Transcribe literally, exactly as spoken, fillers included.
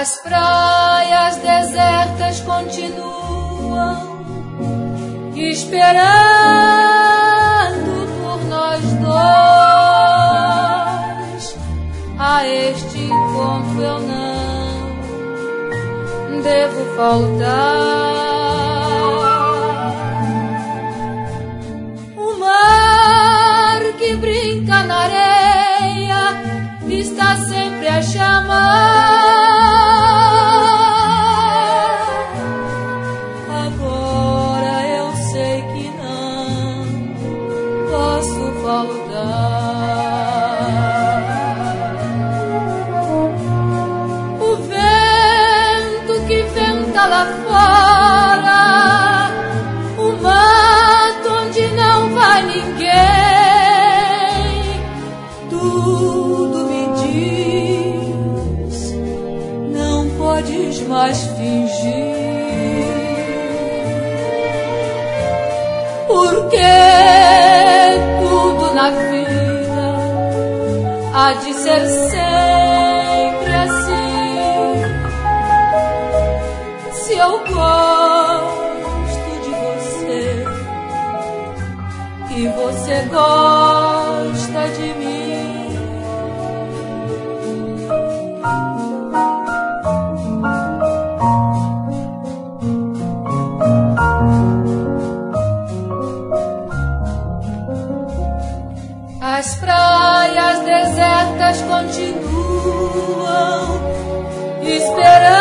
As praias desertas continuam esperando por nós dois. A este encontro eu não devo faltar. O mar que brinca na areia está sempre a chamar. Agora eu sei que não posso voltar. O vento que venta lá fora, o mato onde não vai ninguém, tudo me diz, não podes mais fingir. Porque tudo na vida há de ser sempre assim. Se eu gosto de você e você gosta de mim, as praias desertas continuam esperando